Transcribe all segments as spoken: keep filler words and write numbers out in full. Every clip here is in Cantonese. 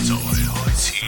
在開始。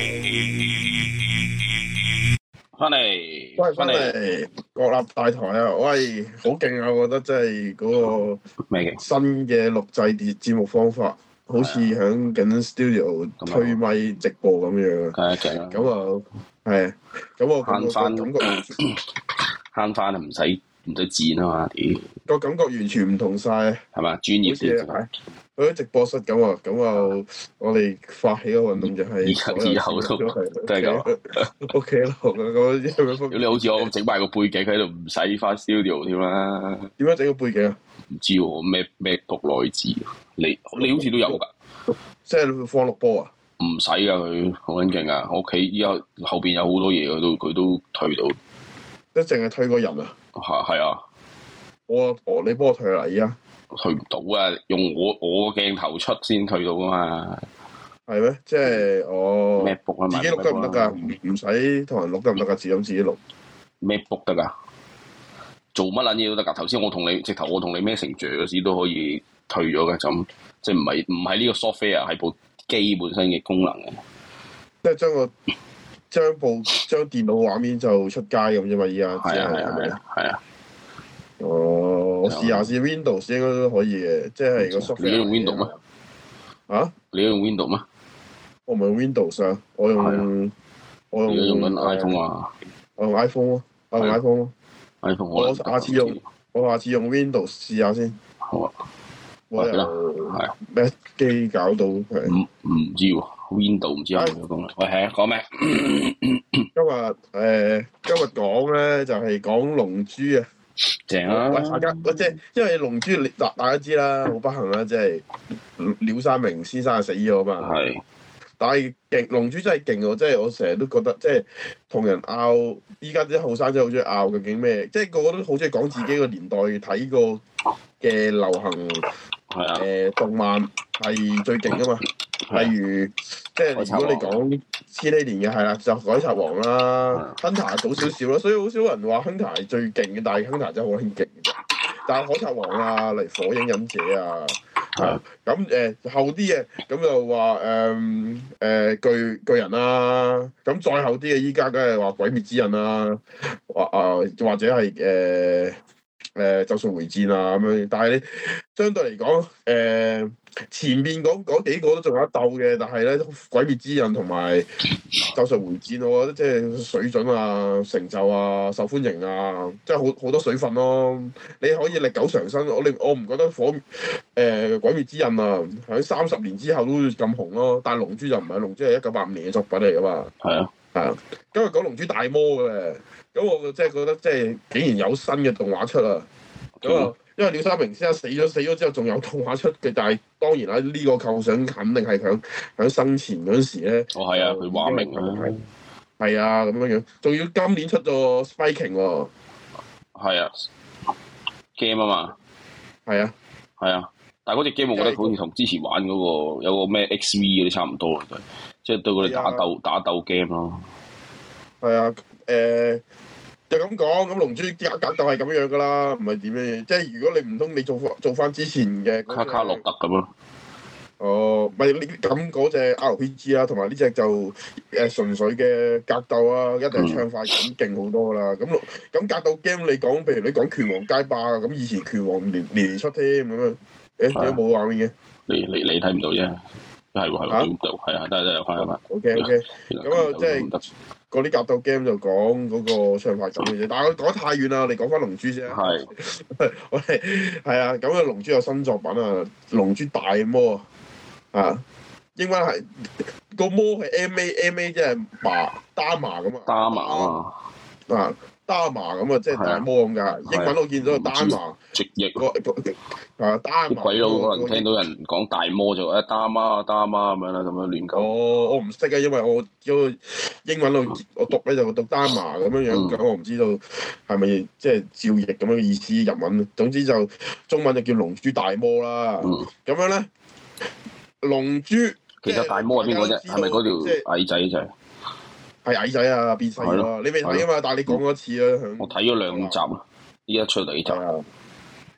翻嚟， 喂，翻嚟國立大台啊！喂，好勁啊！我覺得真係嗰個咩嘅新嘅錄製節節目方法，好似響緊 studio 推咪直播咁樣。 梗係勁啦！ 咁啊，係，咁我感覺慳翻個感覺慳翻啊，唔使唔使剪啊嘛，屌個感覺完全唔同晒， 係嘛？專業啲係去咗直播室咁啊！咁啊，我哋發起個運動就係所有以後都都係都係咁。 屋企咯，咁如果你好似我咁整埋個背景喺度，唔使翻 studio 添啦。 點樣整個背景啊？ 唔知喎，咩咩讀內置？你你好似都有㗎， 即係放錄播啊？ 唔使㗎，佢好撚勁啊！我屋企依家後邊有好多嘢，佢都佢都退到。 即係淨係退個人啊？ 係係啊， 我我你幫我退啦，而家退唔到啊！用我我個鏡頭出先退到㗎嘛。 係咩？即係我 MacBook 啊， 自己錄得唔得㗎？唔唔使同人錄得唔得㗎？自己自己錄 MacBook 得㗎，做乜撚嘢都得㗎。頭先我同你直頭，我同你 Messenger 嗰時都可以退咗嘅，就即係唔係唔係呢個 software 係部機本身嘅功能嘅。 即係將個將部將電腦畫面就出街咁啫嘛，而家係啊係啊係啊係啊。 哦，我試下先 ，Windows 應該都可以嘅，即係個 software。 你用 Windows 咩？ 啊？ 你用 Windows 咩？ 我唔係用 Windows 啊，我用我用。 你用緊 iPhone 啊？ 我用 iPhone 咯，我用 iPhone 咯。 iPhone 我下次用我下次用 Windows 試下先。 好啊。 我由係咩機搞到佢？ 唔唔知喎 ，Windows 唔知有冇功能。喂，係啊，講咩？ 今日誒，今日講咧就係講龍珠啊。 正啊！ 喂，大家，即係因為龍珠，大大家知啦，好不幸啦，即係鳥山明先生死咗嘛。 係。 但係勁龍珠真係勁喎，即係我成日都覺得，即係同人拗，依家啲後生真係好中意拗究竟咩？即係個個都好中意講自己個年代睇過嘅流行係啊。 誒動漫係最勁噶嘛。例如，即係如果你講千禧年嘅係啦，就海賊王啦 ，Hunter 早少少啦，所以好少人話 Hunter 係最勁嘅，但係 Hunter 真係好撚勁嘅。但係海賊王啊，例如火影忍者啊。係咁誒後啲嘅，咁就話誒誒巨巨人啦，咁再後啲嘅依家梗係話鬼滅之刃啦，或啊或者係誒誒咒術迴戰啊咁樣，但係你相對嚟講誒前面嗰嗰幾個都仲有得鬥嘅，但係咧鬼滅之刃同埋咒術迴戰，我覺得即係水準啊、成就啊、受歡迎啊，即係好好多水分咯。你可以歷久常新，我你我唔覺得火誒、呃、鬼滅之刃啊喺三十年之後都咁紅咯。但係龍珠就唔係，龍珠係一九八五年嘅作品嚟噶嘛。 係啊， 係啊。今日講龍珠大魔嘅，咁我即係覺得即係竟然有新嘅動畫出啊。咁啊，因為鳥山明先生死咗，死咗之後仲有動畫出嘅，但係當然啦，呢、這個構想肯定係響響生前嗰陣時咧。 哦，係啊，佢畫明啊。 係啊，咁樣樣，仲要今年出咗 Spiking 喎。 係啊 ，game 啊嘛。 係啊。 係啊，但係嗰隻 game 我覺得好似同之前玩嗰、那個有個咩 X V 嗰啲差唔多嘅，即係對佢哋打鬥、啊、打鬥 game 咯。 係啊，誒、呃、就咁講，咁龍珠格格鬥係咁樣噶啦，唔係點樣？即係如果你唔通你做翻做翻之前嘅卡卡洛特咁咯。 哦，唔係你咁嗰隻 R P G 啦，同埋呢隻就誒、呃、純粹嘅格鬥啊，一定係暢快咁勁好多啦。咁咁格鬥 game 你講，譬如你講拳王街霸啊，咁以前拳王年年出添咁樣，誒點解冇畫面嘅？ 你你你睇唔到啫，係喎係喎，點做？係啊，得得有翻有翻。 O K O K，咁啊即係嗰啲格鬥 game 就講嗰個暢快感嘅啫。但係我講得太遠啦，我哋講翻龍珠先。係，我哋係啊，咁啊龍珠有新作品啊，龍珠大魔。啊，英文係個魔係 M A M A 即係麻打麻咁啊， 打麻啊， 啊打麻咁啊，即係大魔咁㗎。英文我見到個打麻直譯個啊打麻。 鬼佬可能聽到人講大魔就誒打媽打媽咁樣啦，咁樣亂講。 哦，我唔識啊，因為我個英文我我讀咧就讀打麻咁樣樣，咁我唔知道係咪即係照譯咁樣嘅意思日文。總之就中文就叫龍珠大魔啦。咁樣咧。龍珠其實大魔係邊個啫？係咪嗰條矮仔就係？ 係矮仔啊，變細咯。你未睇啊嘛？但係你講過一次啊。 我睇咗兩集啊，依家出嚟就。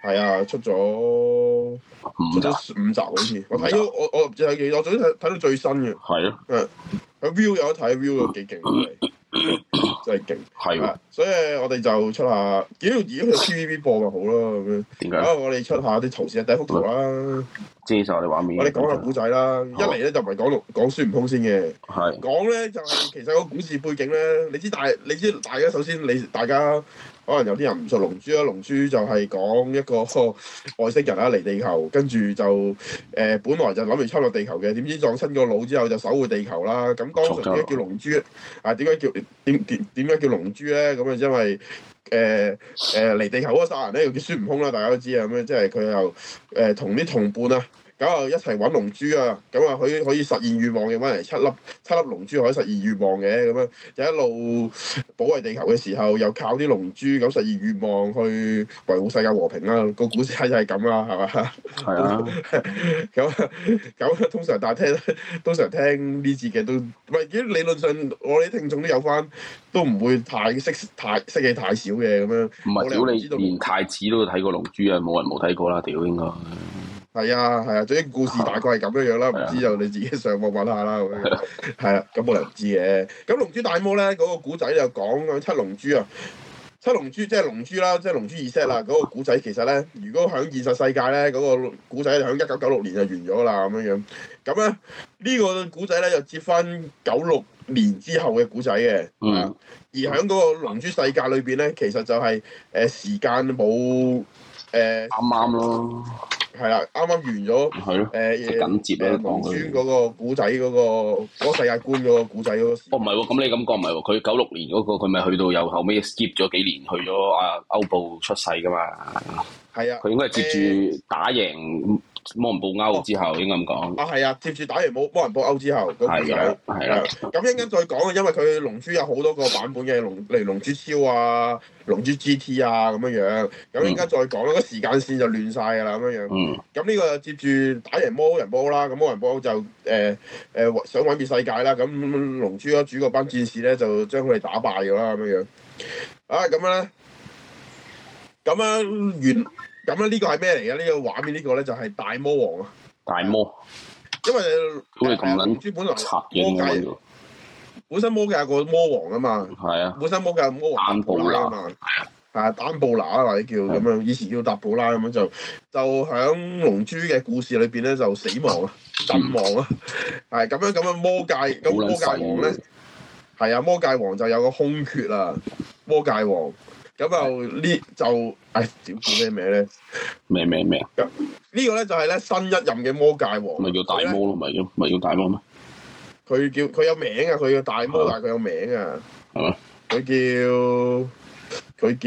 係啊，出咗五出集咗五集好似，我睇五集咗我我唔知睇幾多，我總之睇睇到最新嘅。 係咯， 誒，佢 view 有得睇，view 又幾勁真係，真係勁。 係喎啊，所以我哋就出下，只要如果佢 T V B 播咪好咯咁樣。 點解？ 啊，我哋出下啲圖先，第一幅圖啦。 遮晒我哋畫面。 我哋講下古仔啦，一嚟咧就唔係講講孫悟空先嘅， 係講咧就係、是、其實個故事背景咧，你知大你知大家首先你大家可能有啲人唔熟龍珠啦，龍珠就係講一個外星人啦嚟地球，跟住就誒、呃、本來就諗住侵略地球嘅，點知撞親個腦之後就守護地球啦。咁當時點解叫龍珠啊？點解叫點點點解叫龍珠咧？咁啊因為誒誒嚟地球嗰個殺人咧，又叫孫悟空啦，大家都知啊，咁樣即係佢又誒同啲同伴啊。咁啊一齊揾龍珠啊！咁啊可以可以實現願望嘅，揾嚟七粒七粒龍珠可以實現願望嘅，咁樣就一路保衞地球嘅時候，又靠啲龍珠咁實現願望去維護世界和平啦。個故事就係咁啦，係嘛？ 係啊。 咁咁通常大家聽通常聽呢節嘅都唔係，理論上我哋啲聽眾都有翻，都唔會太識太識嘅太少嘅咁樣。 唔係屌你連太子都睇過龍珠啊！冇人冇睇過啦，屌應該。 係啊，係啊，總之故事大概係咁樣樣啦，唔、啊、知就你自己上網揾下啦咁樣。係啊，咁冇人唔知嘅。咁龍珠大魔咧嗰、那個古仔就講緊七龍珠啊，七龍珠即係龍珠啦，即係龍珠二 set 啦。嗰、那個古仔其實咧，如果喺現實世界咧，嗰、那個古仔喺一九九六年就完咗啦咁樣樣。咁咧呢、這個古仔咧又接翻九六年之後嘅古仔嘅。 嗯。 而喺嗰個龍珠世界裏邊咧，其實就係、是、誒、呃、時間冇誒啱啱咯。 係啦，啱啱完咗。 係咯。 誒緊接咧， 龍珠嗰個古仔嗰個嗰個世界觀嗰個古仔嗰個。 哦，唔係喎，咁你咁講唔係喎，佢九六年嗰個佢咪去到又後尾 skip 咗幾年，去咗阿歐布出世噶嘛。 係啊。 佢應該係接住打贏魔人布歐之後，應該咁講。啊， 係啊，接住打完魔魔人布歐之後，個古仔係啦。 咁一陣間再講啊，因為佢龍珠有好多個版本嘅龍，例如龍珠超啊、龍珠 G T 啊咁樣樣。咁一陣間再講啦，個時間線就亂晒㗎啦咁樣樣。 嗯。咁呢個接住打贏魔人布歐啦，咁魔人布歐就誒誒、呃呃、想毀滅世界啦，咁龍珠嗰主角班戰士咧就將佢哋打敗咗啦咁樣樣。啊，咁樣咧，咁樣原。咁咧呢個係咩嚟嘅？呢、這個畫面呢個咧就係大魔王啊！ 大魔， 因為咁你咁龍珠本來魔界， 本身魔界有個魔王啊嘛。係啊。 本身魔界有魔王丹布拉啊嘛。係啊，丹布拿啊或者叫咁樣，以前叫達布拉咁樣就就響龍珠嘅故事裏邊咧就死亡啊，陣亡啊。係咁樣咁樣魔界咁魔界王咧，係啊魔界王就有個空缺啊，魔界王。咁就呢就，唉，屌叫咩名咧？ 咩咩咩啊？ 咁呢個咧就係咧新一任嘅魔界王。 咪叫大魔咯？咪叫咪叫大魔咩？ 佢叫佢有名啊！佢叫大魔，但係佢有名啊。 係嘛？ 佢叫佢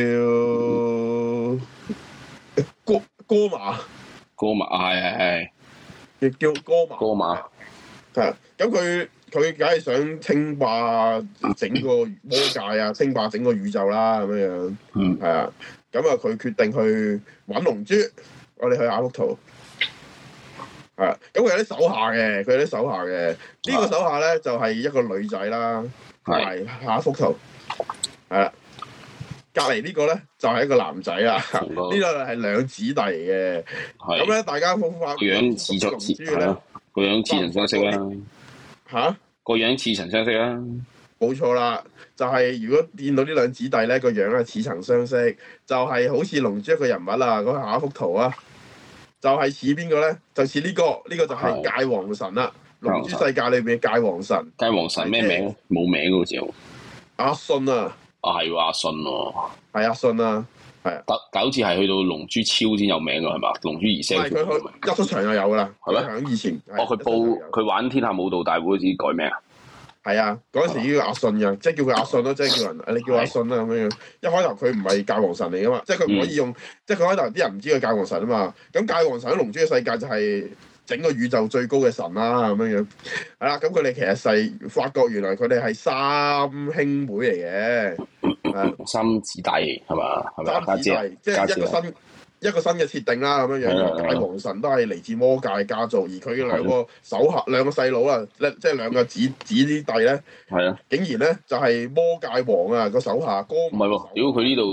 叫哥哥馬。 哥馬係係係。 亦叫哥馬。 哥馬。 係，咁佢。佢梗係想稱霸整個魔界啊，稱霸整個宇宙啦咁樣樣。 嗯。 係啊，咁啊佢決定去揾龍珠。我哋去下幅圖。係啊，咁佢有啲手下嘅，佢有啲手下嘅。呢、呢個手下咧就係、係、一個女仔啦。係。下一幅圖。係啦。隔離呢個咧就係、係、一個男仔啦。呢個係兩姊弟嚟嘅。係。咁咧大家好發。 樣似作似係咯，個樣似曾相識啦。 嚇！ 個樣似曾相識啦， 冇錯啦，就係、是、如果見到呢兩姊弟咧，個樣係似曾相識，就係、是、好似龍珠一個人物啦。咁下一幅圖啊，就係似邊個咧？就似呢、這個，呢、這個就係界王神啦。龍珠世界裏邊嘅界王神。界王神咩名？冇名嘅好似。阿信啊！啊係喎，阿信喎。係阿信啊！係啊，但但好似係去到龍珠超先有名㗎係嘛？龍珠二 set 佢去一出場就有㗎啦，係咩？響以前。哦，佢報佢玩天下武道大會嗰時改名啊？係啊，嗰陣時叫阿信㗎，即係叫佢阿信咯，即係叫人你叫阿信啦咁樣樣。一開頭佢唔係界王神嚟㗎嘛，即係佢唔可以用，嗯、即係佢開頭啲人唔知佢界王神啊嘛。咁界王神喺龍珠嘅世界就係整個宇宙最高嘅神啦咁樣樣。係啦，咁佢哋其實係發覺原來佢哋係三兄妹嚟嘅。誒三姊弟係嘛？係咪三姊弟，即係一個新一個新嘅設定啦，咁樣樣。界王神都係嚟自魔界家族，而佢嘅兩個手下兩個細佬啊，即係兩個姊姊弟咧，係啊，竟然咧就係魔界王啊個手下哥。唔係喎，屌佢呢度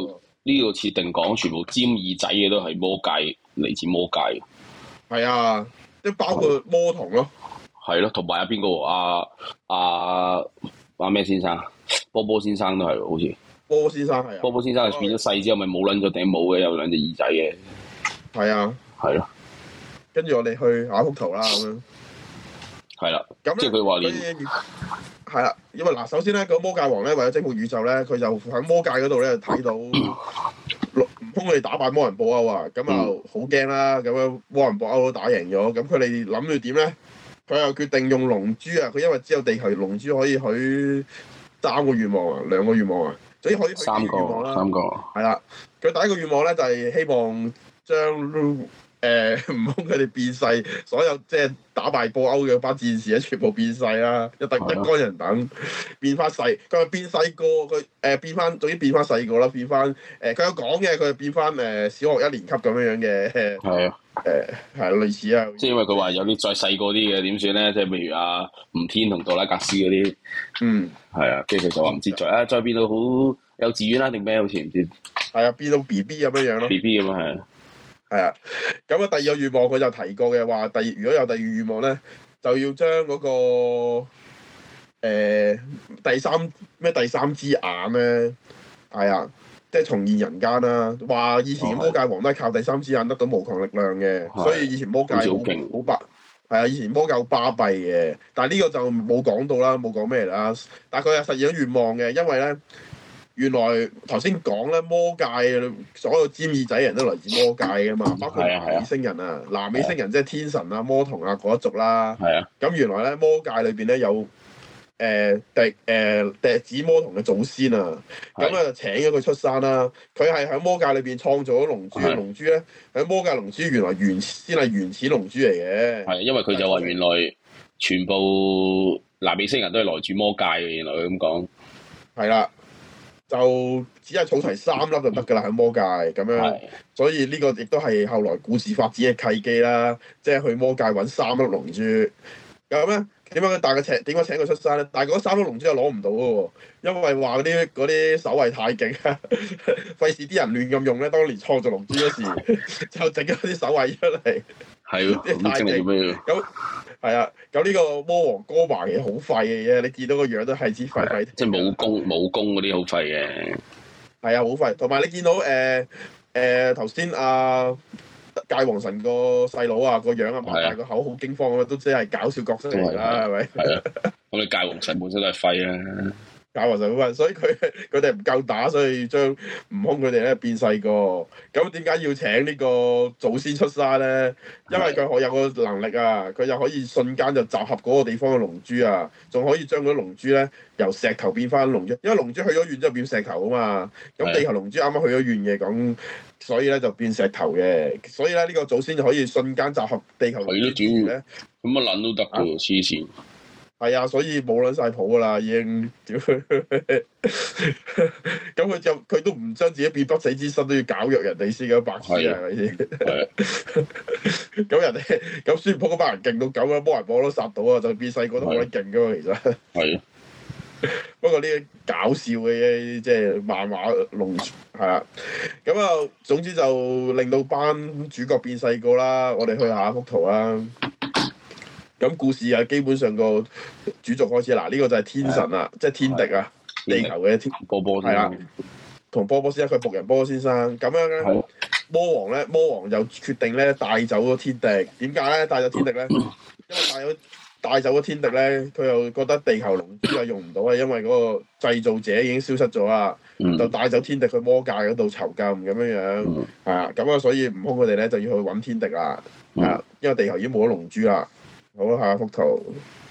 呢個設定講，全部尖耳仔嘅都係魔界，嚟自魔界。 係啊，即係包括魔童咯。 係咯，同埋阿邊個阿阿阿咩先生，波波先生都係好似。 波先生係啊。 波波先生係變咗細之後，咪冇撚咗頂帽嘅，有兩隻耳仔嘅。 係啊。 係咯。 跟住我哋去下一幅圖啦，咁樣。係啦。咁即係佢話連。 係啦，因為嗱，首先咧，個魔界王咧為咗征服宇宙咧，佢就喺魔界嗰度咧睇到悟空佢哋打敗魔人布歐啊，咁就好驚啦，咁樣魔人布歐都打贏咗，咁佢哋諗住點咧？佢又決定用龍珠啊！佢因為只有地球龍珠可以許三個願望啊，兩個願望啊，所以可以許三個願望啦。三個。係啦，佢第一個願望咧就係希望將誒悟空佢哋變細，所有即係打敗布歐嘅班戰士咧，全部變細啦，一得一干人等變翻細。佢話變細個，佢誒、呃、變翻，總之變翻細個啦，變翻誒佢有講嘅，佢係變翻誒小學一年級咁樣樣嘅。係啊。誒係類似啊。即係因為佢話有啲再細個啲嘅點算咧？即係譬如阿吳天同杜拉格斯嗰啲。嗯。係啊，跟住佢就話唔知再啊，再變到好幼稚園啦定咩？好似唔知。係啊，變到 B B 咁樣樣咯。B B 咁啊，係。係啊，咁啊第二個願望佢就提過嘅話，第二如果有第二個願望咧，就要將嗰、那個誒、呃、第三咩第三支眼咧，係啊，即係重現人間啦。話以前嘅魔界王都係靠第三支眼得到無窮力量嘅，哦、所以以前魔界好勁，好巴係啊，以前魔界好巴閉嘅。但係呢個就冇講到啦，冇講咩啦。但係佢係實現咗願望嘅，因為咧。原來頭先講咧，魔界所有尖耳仔人都嚟自魔界嘅嘛，包括南美星人啊，南美星人即係天神啊、魔童啊嗰一族啦。係啊。咁原來咧魔界裏邊咧有誒笛誒笛子魔童嘅祖先啊，咁啊就請咗佢出山啦。佢係喺魔界裏邊創造咗龍珠，龍珠咧喺魔界龍珠原來原先係原始龍珠嚟嘅。係，因為佢就話原來全部南美星人都係來自魔界嘅，原來佢咁講。係啦。就只係儲齊三粒就得㗎啦，喺魔界咁樣，所以呢個亦都係後來故事發展嘅契機啦。即係去魔界揾三粒龍珠，咁咧點解佢帶佢請點解請佢出山咧？但係嗰三粒龍珠又攞唔到嘅喎，因為話嗰啲嗰啲守衛太勁啊，費事啲人亂咁用咧。當年創造龍珠嗰時，就整咗啲守衛出嚟。係喎，啲太勁咁。係啊，咁呢個魔王哥華其實好廢嘅嘢，你見到個樣都係支廢廢。即係武功武功嗰啲好廢嘅。係啊，好廢。同埋你見到誒誒頭先阿界王神個細佬啊，個樣啊，擘大個口好驚慌咁啊，都即係搞笑角色嚟啦，係咪？係啊，咁你界王神本身都係廢啊。界王神好廢，所以佢佢哋唔夠打，所以將悟空佢哋咧變細個。咁點解要請呢個祖先出山咧？因為佢可有個能力啊，佢就可以瞬間就集合嗰個地方嘅龍珠啊，仲可以將嗰啲龍珠咧由石頭變翻龍珠，因為龍珠去咗遠之後變石頭啊嘛。咁地球龍珠啱啱去咗遠嘅，咁所以咧就變石頭嘅。所以咧呢個祖先就可以瞬間集合地球龍珠咧。咁乜撚都得嘅喎，黐線。係啊，所以冇撚晒譜噶啦，已經屌佢。咁佢就佢都唔將自己變不死之身，都要搞弱人哋先嘅白痴啊，係咪先？咁人哋咁孫悟空嗰班人勁到咁啊，魔人布都殺到啊，就變細個都冇得勁噶嘛，其實。係。不過呢啲搞笑嘅即係漫畫龍係啦，咁啊總之就令到班主角變細個啦。我哋去下一幅圖啦。咁故事啊，基本上個主軸開始嗱，呢、這個就係天神啊，即係天敵啊，地球嘅天波波係啦，同波波先生佢僕人波波先生咁樣咧，魔王咧，魔王就決定咧帶走咗天敵。點解咧帶走天敵咧？因為帶咗帶走咗天敵咧，佢又覺得地球龍珠係用唔到啊，因為嗰個製造者已經消失咗啦，嗯、就帶走天敵去魔界嗰度囚禁咁樣樣，係啊，咁啊，所以悟空佢哋咧就要去揾天敵啦，係啊，因為地球已經冇咗龍珠啦。好，下一幅圖。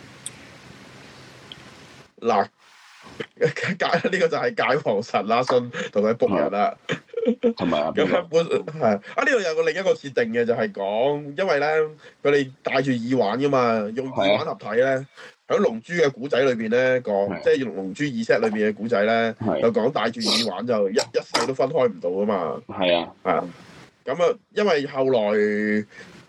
嗱，界呢、這個就係界王神阿信同佢僕人啦。同埋咁本係啊，呢度有個另一個設定嘅，就係講，因為咧佢哋戴住耳環噶嘛，用耳環合體咧，喺龍珠嘅古仔裏邊咧講，即係用龍珠二 set 裏邊嘅古仔咧，就講戴住耳環就一一世都分開唔到噶嘛。係啊，係啊。咁啊，因為後來。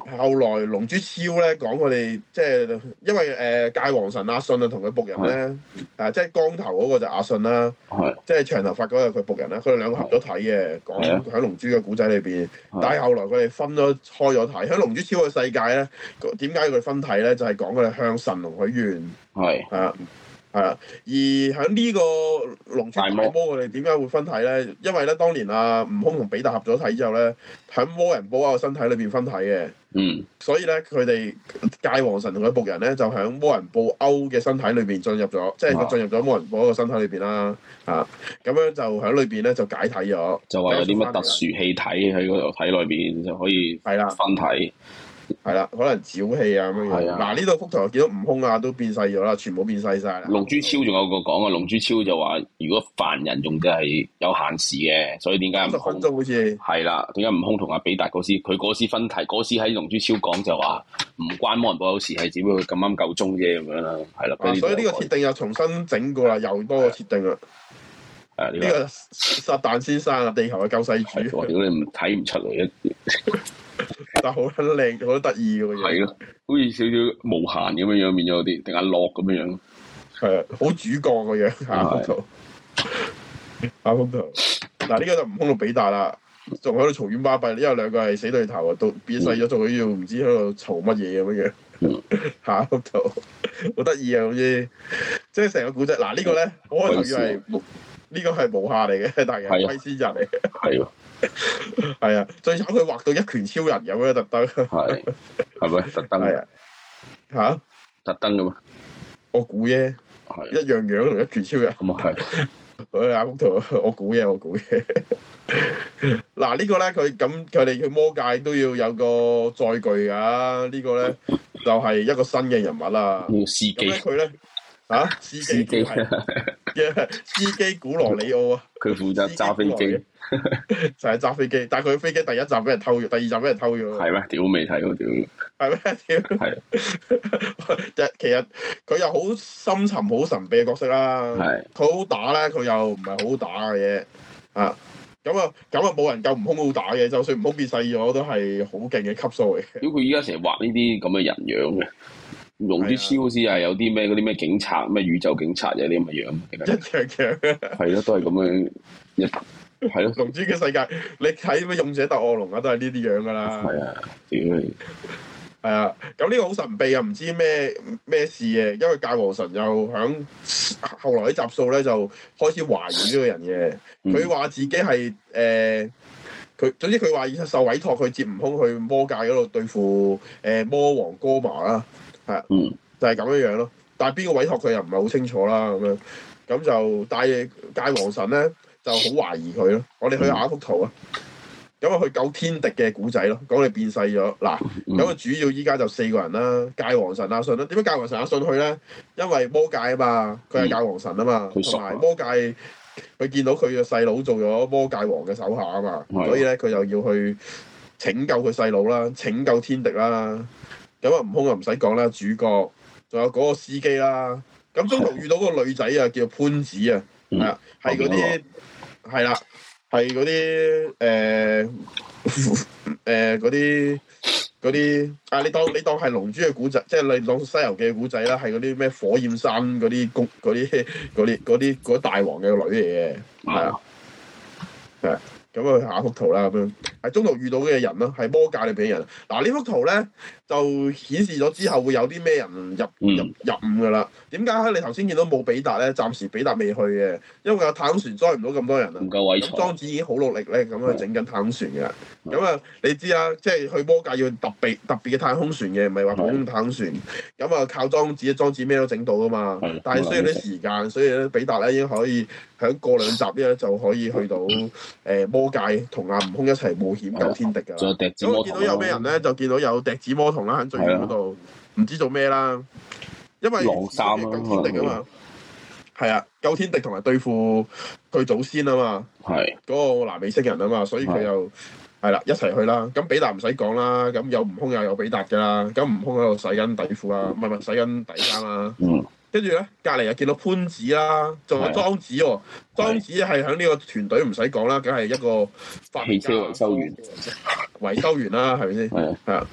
後來龍珠超咧講佢哋即係因為誒、呃、界王神阿信啊同佢僕人咧，誒即係光頭嗰個就阿信啦，即係長頭髮嗰個佢僕人啦，佢哋兩個合咗體嘅，講喺龍珠嘅古仔裏邊。但係後來佢哋分咗開咗體，喺龍珠超嘅世界咧，點解佢哋分體咧？就係、是、講佢哋向神龍許願，係係啊。係啦，而喺呢個龍珠大魔，我哋點解會分體咧？因為咧，當年啊，悟空同比達合咗體之後咧，喺魔人布歐嘅身體裏邊分體嘅。嗯。所以咧，佢哋界王神同佢僕人咧，就喺魔人布歐嘅身體裏邊進入咗，即係佢進入咗魔人布歐嘅身體裏邊啦。啊，咁樣就喺裏邊咧就解體咗。就話有啲乜特殊氣體喺嗰度體內邊就可以係啦分體。係啦，可能沼氣啊咁樣樣。嗱，呢度幅圖我見到悟空啊都變細咗啦，全部變細晒啦。龍珠超仲有個講啊，龍珠超就話如果凡人用嘅係有限時嘅，所以點解悟空？十分鐘好似係啦，點解悟空同阿比達嗰時佢嗰時分體嗰時喺龍珠超講就話唔關魔人布歐事，係只不過咁啱夠鐘啫咁樣啦，係啦。所以呢個設定又重新整過啦，又多個設定啦。誒，呢個撒旦先生啊，地球嘅救世主。我屌你唔睇唔出嚟一但好撚靚，好得意嘅嘢。係咯，好似少少無限咁樣樣變咗啲，定係落咁樣樣。係啊，好主角嘅樣。下幅圖，下幅圖。嗱，呢個就悟空同比達啦，仲喺度嘈冤巴閉，因為兩個係死對頭啊，都變細咗，仲喺度唔知喺度嘈乜嘢咁樣樣。嗯、下幅圖，好得意啊，好似即係成個古仔。嗱、這個、呢個咧，我開頭以為呢個係無下嚟嘅，但係係龜仙人嚟嘅。係喎。係啊，最慘佢畫到一拳超人咁樣特登，係係咪特登？係啊，吓特登噶嘛？我估啫，係一樣樣同一拳超人。咁啊係，佢下幅圖，我估嘢，我估嘢。嗱呢個咧，佢咁佢哋去魔界都要有個載具噶，呢個咧就係一個新嘅人物啦。司機佢咧吓司機係嘅司機古羅里奧啊，佢負責揸飛機。就係揸飛機，但係佢飛機第一集俾人偷咗，第二集俾人偷咗。係咩？屌未睇過屌。係咩？屌。係。其實佢又好深沉、好神秘嘅角色啦。係。佢好打咧，佢又唔係好打嘅嘢。啊。咁啊，咁啊冇人夠悟空好打嘅，就算悟空變細咗，都係好勁嘅級數嚟嘅。屌佢依家成日畫呢啲咁嘅人樣嘅，龍珠超好似係有啲咩嗰啲咩警察、咩宇宙警察有啲咁嘅樣。一樣樣。係咯，都係咁樣一。係咯，龍珠嘅世界，你睇咩勇者鬥惡龍啊，都係呢啲樣噶啦。係啊，屌你！係啊，咁呢個好神秘啊，唔知咩咩事嘅，因為界王神又響後來啲集數咧就開始懷疑呢個人嘅。佢話、嗯、自己係誒，佢、呃、總之佢話受委託去接悟空去魔界嗰度對付誒、呃、魔王哥麻啦，係啊，嗯、就係咁樣樣咯。但係邊個委託佢又唔係好清楚啦，咁樣咁就但係界王神咧。就好懷疑佢咯。我哋去下一幅圖啊。咁啊，去救天敵嘅古仔咯。講你變細咗嗱。咁啊，主要依家就四個人啦。界王神阿信啦。點解界王神阿信去咧？因為魔界啊嘛，佢係界王神啊嘛，同埋、嗯、魔界佢見到佢嘅細佬做咗魔界王嘅手下啊嘛，的所以咧佢又要去拯救佢細佬啦，拯救天敵啦。咁啊，悟空就唔使講啦，主角仲有嗰個司機啦。咁中途遇到個女仔啊，叫潘子啊，係啊、嗯，係嗰啲。係啦，係嗰啲誒誒嗰啲嗰啲啊！你當你當係龍珠嘅古仔，即係你當西遊記嘅古仔啦，係嗰啲咩火焰山嗰啲公嗰啲嗰啲嗰啲嗰大王嘅女嚟嘅，係啊，係。咁啊，下一幅圖啦，咁樣喺中途遇到嘅人咯，係魔界裏邊嘅人。嗱、啊、呢幅圖咧就顯示咗之後會有啲咩人入入入伍噶啦。點解你頭先見到冇比達咧？暫時比達未去嘅，因為個太空船載唔到咁多人啊。唔夠位坐。莊子已經好努力咧，咁去整緊太空船嘅。咁啊、嗯，你知啦，即係去魔界要特別特別嘅太空船嘅，唔係話普通太空船。咁啊、嗯，靠莊子，莊子咩都整到噶嘛。嗯、但係需要啲時間，所以咧比達咧已經可以喺過兩集咧就可以去到誒、呃、魔界同阿悟空一齊冒險救天敵㗎。仲有笛子魔童。咁見到有咩人咧？就見到有笛子魔童啦，喺最遠嗰度，唔的知做咩啦。因為狼三啊，救天敵啊嘛。係啊，救天敵同埋對付佢祖先啊嘛。係的。嗰個南美星人啊嘛，所以佢又係啦的，一齊去啦。咁比達唔使講啦，咁有悟空又有比達㗎啦。咁悟空喺度洗緊底褲啊，唔係唔係洗緊底衫啊。嗯。跟住咧，隔離又見到潘子啦，仲有莊子喎。莊的子係喺呢個團隊唔使講啦，梗係一個發汽車維修員、維修員啦，係咪先？係啊，係啊。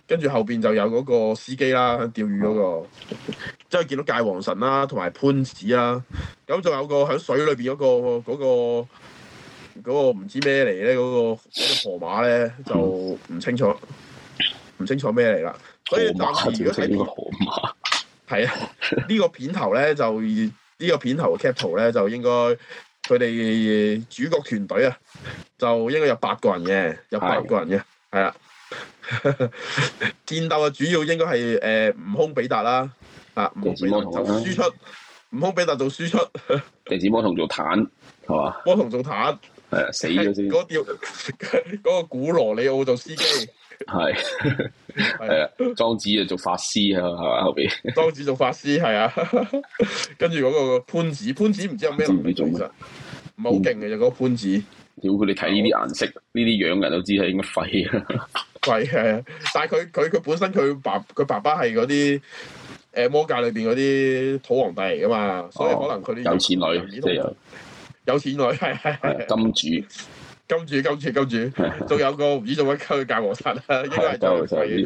跟住後邊就有嗰個司機啦，喺釣魚嗰、個，之後見到界王神啦，同埋潘子啦，咁仲有個喺水裏邊嗰、個嗰、個嗰、個唔知咩嚟咧，嗰、個嗰隻河馬咧就唔清楚，唔清楚咩嚟啦。所以暫時如果睇呢個河馬， 係啊，呢、個片頭咧就呢、個片頭嘅 cap 圖咧就應該佢哋主角團隊啊，就應該有八個人嘅，有八個人嘅，係啊。戰鬥啊，主要應該係誒悟空比達啦，啊悟空比達就輸出，悟空比達做輸出， 地子魔童做坦係嘛？ 魔童做坦， 係死咗先。 嗰條嗰個古羅里奧做司機， 係係啊，莊子啊做法師啊，係嘛後邊？ 莊子做法師係啊，跟住嗰個潘子，潘子唔知有咩能力其實唔係好勁嘅，就嗰個潘子。 屌佢哋睇呢啲顏色，呢啲樣人都知係應該廢啊！ 廢係啊，但係佢佢佢本身佢爸佢爸爸係嗰啲誒魔界裏邊嗰啲土皇帝嚟噶嘛，所以可能佢啲有錢女即係有有錢女係係係金主。 金主金主金主，仲有個唔知做乜鳩嘅界王神啊，應該係界王神嘅，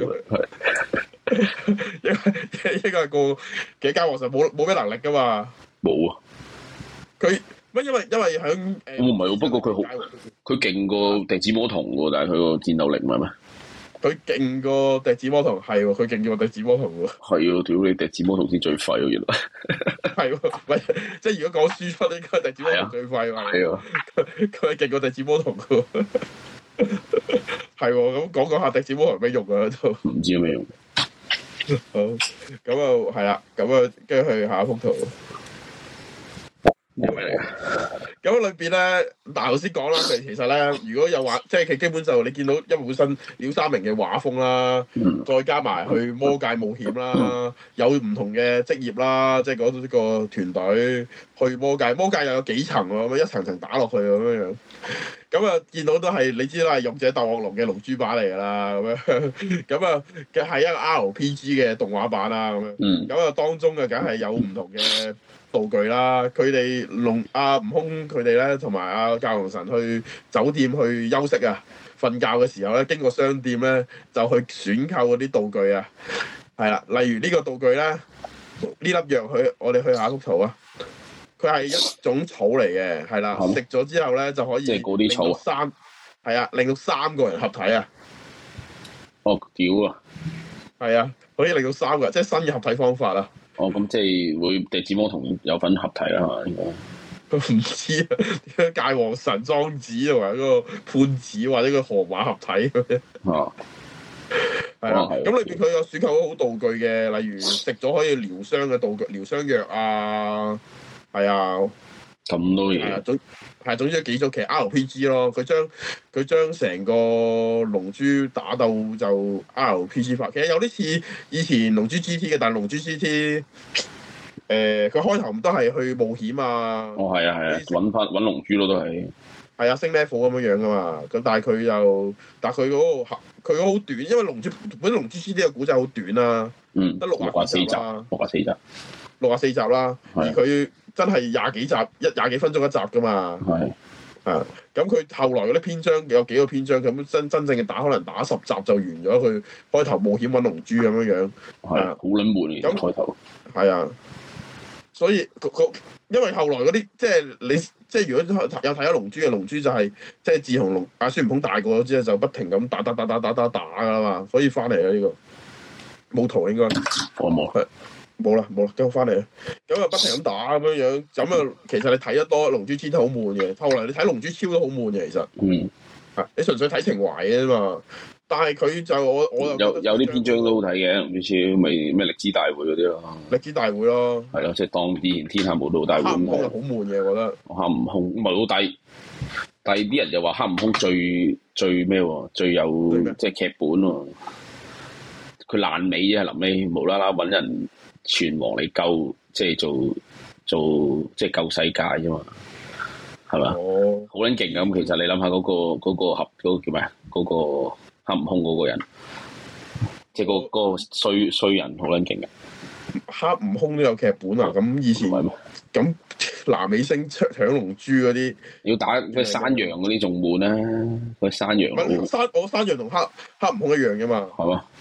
應該應該係個嘅界王神冇冇咩能力噶嘛？ 冇啊！ 佢乜因為因為響誒， 我唔係喎，不過佢好佢勁過地子魔童喎，但係佢個戰鬥力唔係咩？ 佢勁過笛子魔童係喎，佢勁過笛子魔童喎。係喎，屌你笛子魔童先最廢喎，原來。 係喎，唔係即係如果講輸出應該笛子魔童最廢喎。係喎，佢係勁過笛子魔童嘅喎。係喎，咁講講下笛子魔童咩用啊？都唔知有咩用。 好，咁啊係啦，咁啊跟住去下一幅圖。咁裏邊咧，但係頭先講啦，佢其實咧，如果有畫，即係佢基本就你見到因為本身廖三明嘅畫風啦， 嗯、 再加埋去魔界冒險啦，嗯、有唔同嘅職業啦，即係嗰個團隊去魔界，魔界又有幾層喎，咁樣一層層打落去咁樣樣。咁啊，見到都係你知啦，係勇者鬥惡龍嘅龍珠版嚟㗎啦，咁樣。咁啊，嘅係一個 R P G 嘅動畫版啦，咁樣。咁啊、嗯，當中啊，梗係有唔同嘅道具啦，佢哋龍阿悟空佢哋咧，同埋阿界王神去酒店去休息啊，瞓覺嘅時候咧，經過商店咧，就去選購嗰啲道具啊，係啦，例如呢個道具咧，呢粒藥去，我哋去下幅圖啊，佢係一種草嚟嘅，係啦，食咗、嗯、之後咧就可以令到三，係啊，令到三個人合體啊， 哦，屌啊， 係啊，可以令到三個人，即係新嘅合體方法啊。 哦，咁即係會笛子魔童有份合體啦，係嘛？應該唔知啊，點解界王神莊子同埋嗰個潘子或者個河馬合體咁樣？哦，係啦，咁裏邊佢有選購咗好道具嘅，例如食咗可以療傷嘅道具、療傷藥啊，係啊， 咁多嘢。 係啊，總係總之幾種其實 R P G 咯，佢將佢將成個龍珠打鬥就 R P G 化，其實有啲似以前龍珠 G T 嘅，但係龍珠 G T 誒、呃、佢開頭唔都係去冒險啊？ 哦，係啊，係啊，揾翻揾龍珠咯，都係。係啊，升 level 咁樣樣噶嘛，咁但係佢又，但係佢嗰個佢嗰好短，因為龍珠本龍珠 G T 嘅古仔好短啊， 嗯， 得六十四集啊， 六十四集， 六十四集啦，而佢真係廿幾集，一廿幾分鐘一集噶嘛，係，啊，咁佢後來嗰啲篇章有幾個篇章，咁真真正嘅打可能打十集就完咗，佢開頭冒險揾龍珠咁樣樣， 係好撚悶嘅，咁開頭， 係啊，所以因為後來嗰啲即係你即係如果有睇咗龍珠嘅龍珠就係、是、即係自從龍阿孫悟空大個咗之後就不停咁打打打打打打打噶啦嘛，所以翻嚟啦呢個冇圖應該， 我冇， 係冇啦冇啦，跟我翻嚟啦，咁啊不停咁打咁樣樣，咁啊其實你睇得多龍珠 G T 好悶嘅，後來你睇龍珠超都好悶嘅其實， 嗯， 係你純粹睇情懷嘅啫嘛。但係佢就我我有有啲篇章都好睇嘅，唔知咪咩力之大會嗰啲咯， 力之大會咯， 係咯，即係當之前天下武道大會咁。 黑悟空係好悶嘅，我覺得。 黑悟空唔係好低，但係啲人就話黑悟空最最咩喎？最有即係劇本喎。佢爛尾啫，臨尾無啦啦揾人傳王嚟救，即係做做即係救世界啫嘛，係嘛？哦，好撚勁咁。其實你諗下嗰個嗰個合嗰個叫咩啊？嗰個黑悟空嗰個人，即係嗰嗰個衰衰人好撚勁嘅。 黑悟空都有劇本啊！咁以前咁南美星搶搶龍珠嗰啲， 要打咩山羊嗰啲仲悶啦，佢山羊。 山我山羊同黑黑悟空一樣嘅嘛。 係嘛？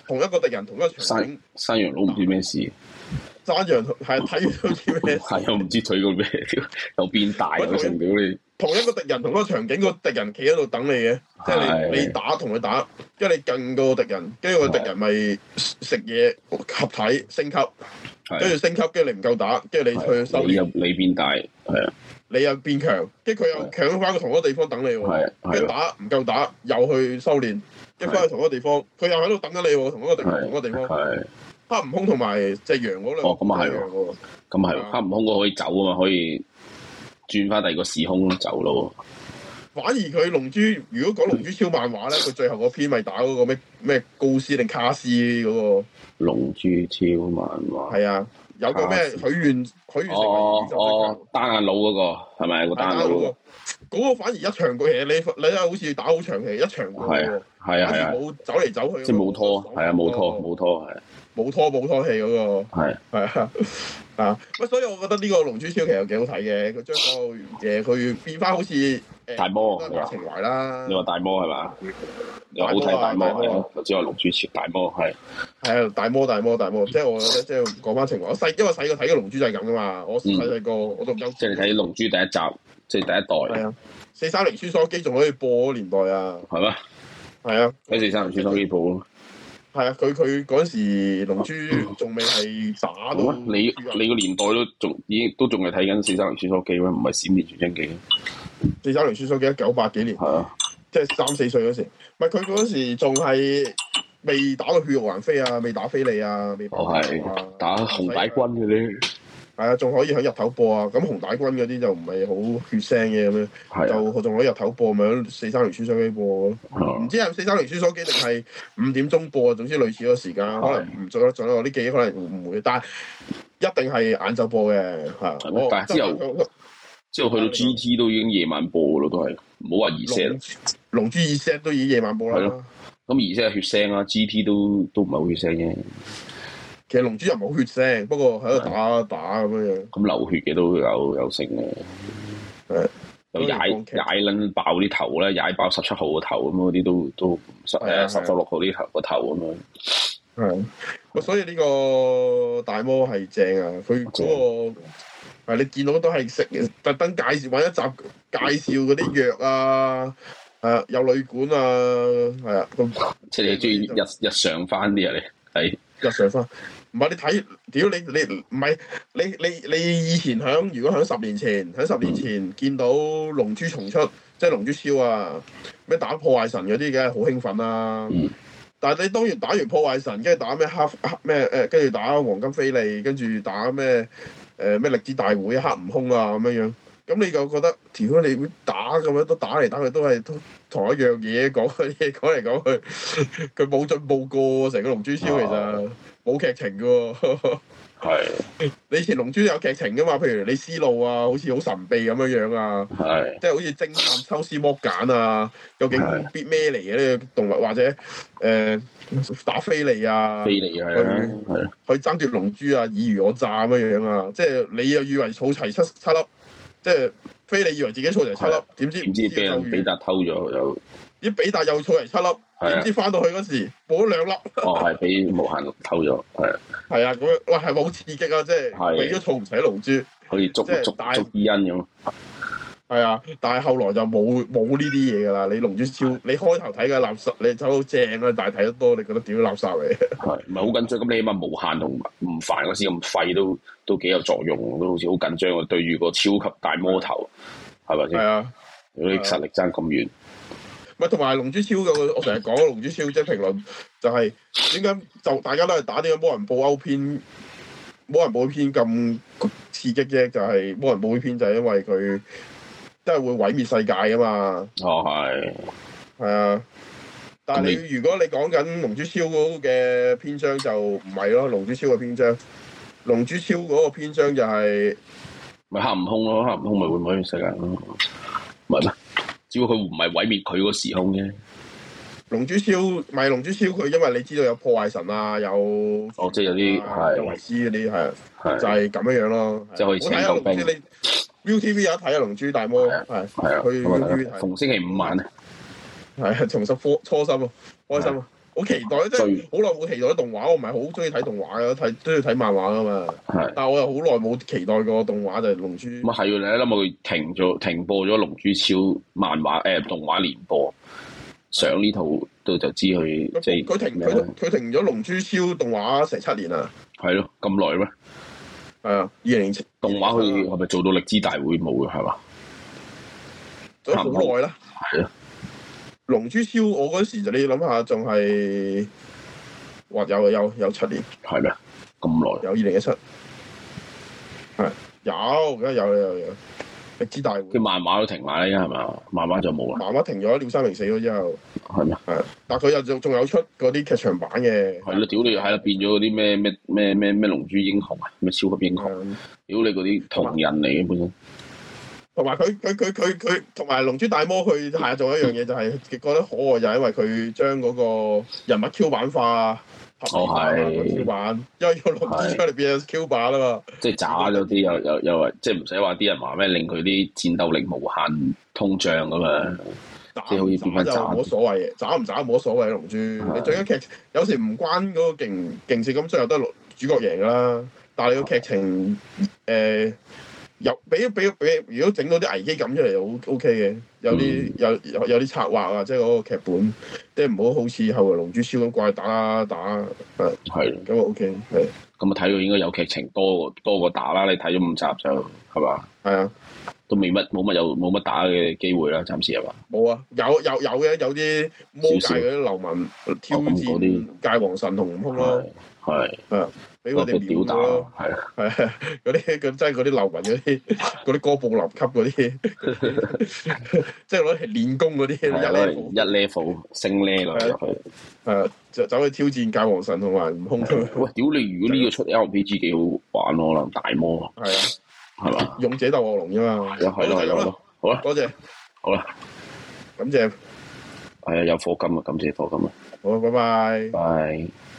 同一個敵人同一個場景。 山羊佬唔知咩事。 山羊係睇到啲咩？ 係啊，唔知佢個咩，又變大又成屌你。 同一個敵人同一個場景，個敵人企喺度等你嘅，即係你你打同佢打，跟住你近個敵人，跟住個敵人咪食嘢合體升級，跟住升級，跟住你唔夠打，跟住你去收。 你又你變大，係啊。 你又變強，跟住佢又搶翻個同一個地方等你喎，跟住打唔夠打，又去修練，跟住翻去同一個地方，佢又喺度等緊你喎，同一個地同一個地方。黑悟空同埋隻羊嗰兩個。 哦，咁啊係喎，咁啊係喎，黑悟空嗰可以走啊嘛，可以轉翻第二個時空走咯。 反而佢龍珠，如果講龍珠超漫畫咧，佢最後嗰篇咪打嗰個咩咩高斯定卡斯嗰個。龍珠超漫畫。係啊。有個咩許願許願成為宇宙最強單眼佬嗰個係咪個單眼佬？嗰個反而一場個嘢，你你睇好似打好長期一場個喎， 係啊係啊， 冇走嚟走去， 即係冇拖，係啊冇拖冇拖係， 冇拖冇拖戲嗰個係係啊啊！乜所以我覺得呢個龍珠超其實幾好睇嘅，佢將所有嘢佢變翻好似大魔情懷啦。 你話大魔係嘛？又好睇大魔係咯，我知話龍珠超大魔係係啊大魔大魔大魔，即係我覺得即係講翻情懷。我細因為細個睇嘅龍珠就係咁噶嘛，我細細個我都有。即係你睇龍珠第一集，即係第一代。係啊，四三零穿梭機仲可以播嗰年代啊。係咩？係啊， 喺四三零穿梭機播咯。 係啊，佢佢嗰陣時龍珠仲未係打到。 你你個年代都仲已經都仲係睇緊四三零穿梭機咩？唔係閃電傳真機。四三零穿梭機一九八幾年。係啊。即係三四歲嗰時，唔係佢嗰陣時仲係未打到血肉橫飛啊，未打飛利啊，未打啊， 哦、打紅帶軍嗰啲， 係啊，仲可以喺日頭播啊。咁紅帶軍嗰啲就唔係好血腥嘅咁樣，就仲可以日頭播，咪喺四三零穿梭機播咯。唔、啊、知係四三零穿梭機定係五點鐘播，總之類似嗰個時間，可能唔做得準我啲記憶可能唔會，但係一定係晏晝播嘅嚇。 但係之後之後去到 G T 都已經夜晚播咯，都係唔好話二 set。 龍珠二 set 都已經夜晚播啦。係咯， 咁二 set 係血腥啦 ，G T 都都唔係好血腥嘅。 其實龍珠又唔係好血腥，不過喺度打打咁樣樣。 咁流血嘅都有有成嘅。係。有踩踩撚爆啲頭咧，踩爆十七號個頭咁嗰啲都都十誒十十六號啲頭個頭咁樣。 係。所以呢個大魔係正啊！佢嗰、嗰個。係你見到都係食嘅，特登介紹揾一集介紹嗰啲藥啊，係啊，有旅館啊，係啊，咁即係你中意日日常翻啲啊？你係日常翻，唔係你睇，屌你你唔係你你你以前響如果響十年前響十年前、嗯、見到龍珠重出，即係龍珠超啊，咩打破壞神嗰啲嘅，好興奮啊！嗯、但係你當然打完破壞神，跟住打咩黑黑咩誒，跟住打黃金菲利，跟住打咩？誒咩力之大會黑悟空啊咁樣樣，咁你就覺得，如果你會打咁樣都打嚟打去都係同一樣嘢講嘅嘢講嚟講去，佢冇進步過成個龍珠超其實冇劇情嘅喎。係。你以前龍珠有劇情㗎嘛？譬如你思路啊，好似好神秘咁樣樣啊。係。即係好似偵探抽絲剝繭啊，究竟邊咩嚟嘅呢個動物或者誒？呃打飛利啊， 飛利係啊，係啊， 去爭奪龍珠啊，爾虞我詐咁樣樣啊，即係你又以為儲齊七七粒，即係飛利以為自己儲齊七粒，點知點知俾人比達偷咗又， 啲比達又儲齊七粒，點知翻到去嗰時冇咗兩粒。 哦，係俾無限偷咗，係啊。係啊，咁樣喂係咪好刺激啊？即係為咗儲唔齊龍珠， 可以捉捉捉伊恩咁。 係啊，但係後來就冇冇呢啲嘢㗎啦。你龍珠超，你開頭睇嘅垃圾，你走到正啊，但係睇得多，你覺得屌垃圾嚟？係唔係好緊張？咁你起碼無限同唔煩嗰時咁廢都都幾有作用，都好似好緊張啊！對住個超級大魔頭，係咪先？係啊，啲實力爭咁遠。咪同埋龍珠超嘅，我成日講龍珠超即係評論，就係點解就大家都係打點解魔人布歐篇，魔人布篇咁刺激啫？就係、是、魔人布篇就係因為佢。都係會毀滅世界㗎嘛！ 哦，係， 係啊。但係你如果你講緊龍珠超嗰嘅篇章就唔係咯，龍珠超嘅篇章，龍珠超嗰個篇章就係咪黑悟空咯，黑悟空咪會毀滅世界咯，唔係咩？只不過佢唔係毀滅佢個時空啫。 龍珠超咪龍珠超佢，因為你知道有破壞神啊，有哦，即係有啲係有維斯嗰啲係，就係咁樣樣咯。 即係可以請救兵。 Viu T V 有得睇啊，《龍珠大魔》係係啊，去 Viu T V 睇。 逢星期五晚啊， 係重拾初初心啊，開心啊！ 好期待，即係好耐冇期待動畫，我唔係好中意睇動畫嘅，睇都要睇漫畫噶嘛。 係。 但係我又好耐冇期待過動畫就係、是《龍珠》。 咁啊係喎，你諗下佢停咗停播咗《龍珠超》漫畫誒、呃、動畫連播，上呢套都就知佢即係佢停佢佢停咗《龍珠超》動畫成七年啦。 係咯，咁耐咩？ 係啊，二零七動畫佢係咪做到力之大會冇嘅係嘛？ 做咗好耐啦。 係啊。 龍珠超我嗰時就你諗下，仲係哇有有有七年。 係咩？咁耐？ 有二零一七。係有，梗係有有有。力之大會。 佢漫畫都停埋啦，係嘛？漫畫就冇啦。 漫畫停咗，廖三明死咗之後。 係咩？ 係。但係佢又仲仲有出嗰啲劇場版嘅。 係咯，屌你係啦，變咗嗰啲咩咩咩咩咩龍珠英雄啊，咩超級英雄，屌你嗰啲同人嚟嘅本身。 同埋佢佢佢佢佢同埋龍珠大魔佢係啊，仲有一樣嘢就係覺得可愛，就係因為佢將嗰個人物 Q 版化、合理化 Q 版，因為用龍珠出嚟變咗 Q 版啊嘛。即係渣咗啲，又又又話，即係唔使話啲人話咩令佢啲戰鬥力無限通脹咁嘛。即係好似變翻渣。 冇所謂嘅，渣唔渣冇所謂。龍珠你最緊劇情有時唔關嗰個勁勁勢，咁最後都係主角贏㗎啦。但係你個劇情誒。有俾俾俾，如果整到啲危機感出嚟就 O O K 嘅，有啲有有有啲策劃啊，即係嗰個劇本，即係唔好好似後來龍珠超咁怪打打誒，係咁啊 O K 係。 咁啊睇到應該有劇情多多過打啦，你睇咗五集就係嘛？ 係啊， 都未乜冇乜有冇乜打嘅機會啦，暫時係嘛？ 冇啊，有有有嘅，有啲魔界嗰啲流民挑戰啲界王神同悟空咯， 係係。俾我哋秒打咯，係啊，係啊，嗰啲嗰真係嗰啲流民嗰啲，嗰啲哥布林級嗰啲，即係攞嚟練功嗰啲一 level 一 level 升 level 落去， 係就走去挑戰界王神同埋悟空。 喂，屌你！如果呢個出 L P G 幾好玩咯，可能大魔。 係啊， 係嘛？ 勇者鬥惡龍啫嘛。 係咯係咯係咯，好啦， 多謝， 好啦， 感謝。 係啊，有課金啊，感謝課金啊。 好，拜拜。 拜。